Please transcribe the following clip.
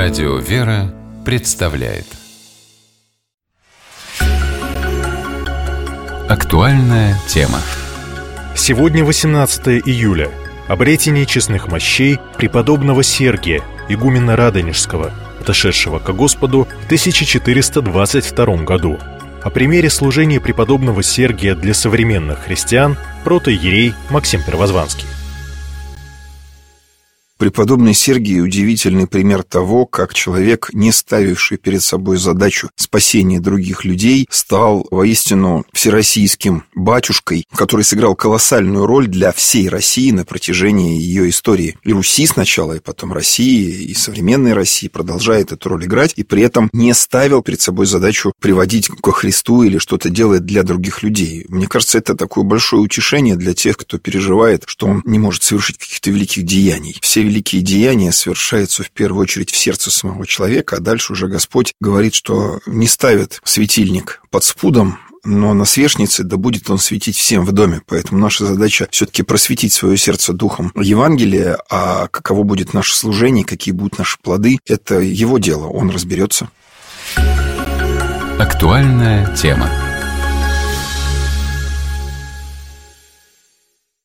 Радио «Вера» представляет актуальная тема. Сегодня 18 июля. Обретение честных мощей преподобного Сергия, игумена Радонежского, отошедшего ко Господу в 1422 году. О примере служения преподобного Сергия для современных христиан протоиерей Максим Первозванский. Преподобный Сергий – удивительный пример того, как человек, не ставивший перед собой задачу спасения других людей, стал воистину всероссийским батюшкой, который сыграл колоссальную роль для всей России на протяжении ее истории. И Руси сначала, и потом России, и современной России продолжает эту роль играть, и при этом не ставил перед собой задачу приводить ко Христу или что-то делать для других людей. Мне кажется, это такое большое утешение для тех, кто переживает, что он не может совершить каких-то великих деяний. Все великие деяния совершаются в первую очередь в сердце самого человека, а дальше уже Господь говорит, что не ставит светильник под спудом, но на свечнице да будет он светить всем в доме. Поэтому наша задача все-таки просветить свое сердце духом Евангелия, а каково будет наше служение, какие будут наши плоды, это его дело, он разберется. Актуальная тема.